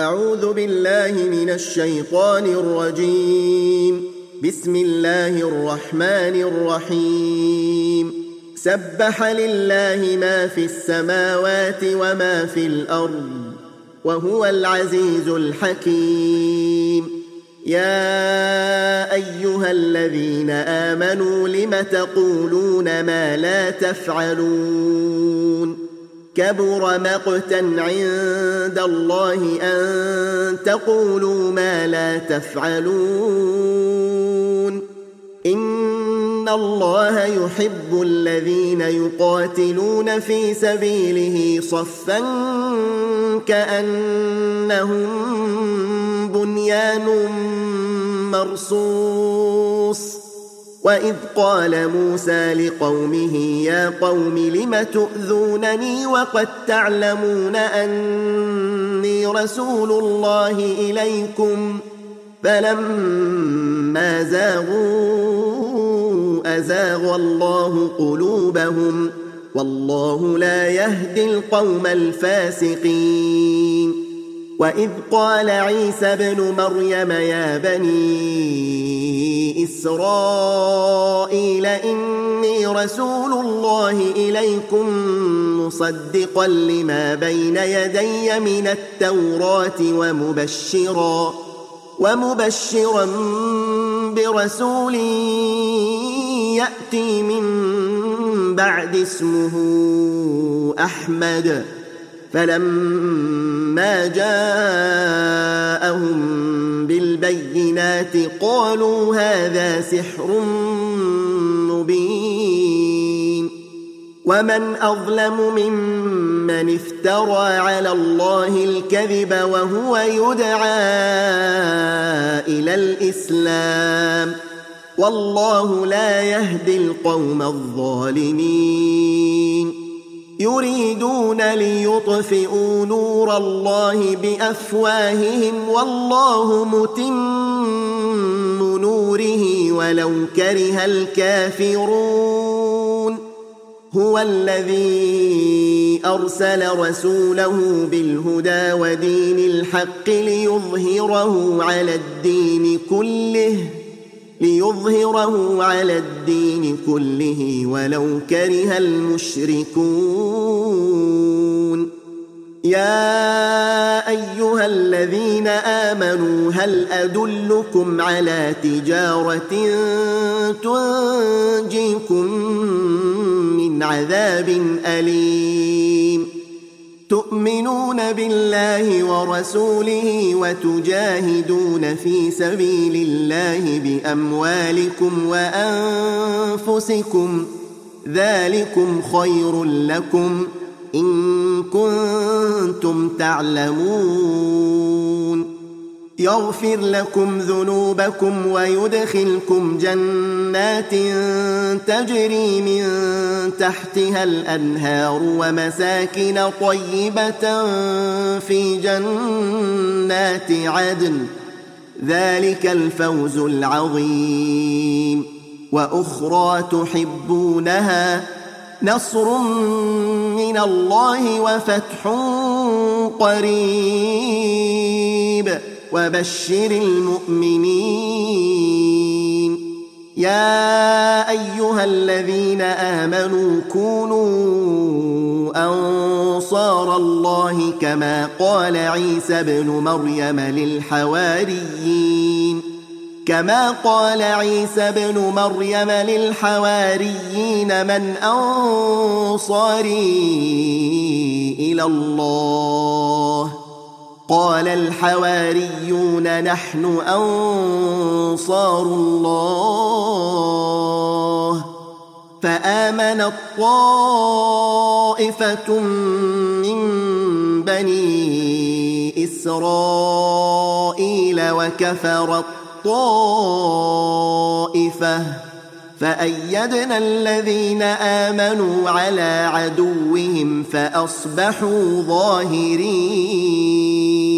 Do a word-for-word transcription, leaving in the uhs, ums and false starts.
أعوذ بالله من الشيطان الرجيم. بسم الله الرحمن الرحيم. سبح لله ما في السماوات وما في الأرض وهو العزيز الحكيم. يا أيها الذين آمنوا لم تقولون ما لا تفعلون كبر مقتا عند الله أن تقولوا ما لا تفعلون. إن الله يحب الذين يقاتلون في سبيله صفا كأنهم بنيان مرصوص. وإذ قال موسى لقومه يا قوم لم تؤذونني وقد تعلمون أني رسول الله إليكم فلما زاغوا أزاغ الله قلوبهم والله لا يهدي القوم الفاسقين. وإذ قال عيسى ابن مريم يا بني إسرائيل إني رسول الله إليكم مصدقا لما بين يدي من التوراة ومبشرا ومبشرا برسول يأتي من بعد اسمه أحمد. فلما جاءهم بالبينات قالوا هذا سحر مبين. ومن أظلم ممن افترى على الله الكذب وهو يدعى إلى الإسلام والله لا يهدي القوم الظالمين. يريدون ليطفئوا نور الله بأفواههم والله متم نوره ولو كره الكافرون. هو الذي أرسل رسوله بالهدى ودين الحق ليظهره على الدين كله ليظهره على الدين كله ولو كره المشركون. يا أيها الذين آمنوا هل أدلكم على تجارة تنجيكم من عذاب أليم تؤمنون بالله ورسوله وتجاهدون في سبيل الله بأموالكم وأنفسكم ذلكم خير لكم إن كنتم تعلمون. يغفر لكم ذنوبكم ويدخلكم جنات تجري من تحتها الأنهار ومساكن طيبة في جنات عدن ذلك الفوز العظيم. وأخرى تحبونها نصر من الله وفتح قريب وبشر المؤمنين. يا أيها الذين آمنوا كونوا أنصار الله كما قال عيسى ابن مريم للحواريين كما قال عيسى ابن مريم للحواريين من أنصاري إلى الله قال الحواريون نحن أنصار الله. فآمنت طائفة من بني إسرائيل وكفرت طائفة فأيدنا الذين آمنوا على عدوهم فأصبحوا ظاهرين.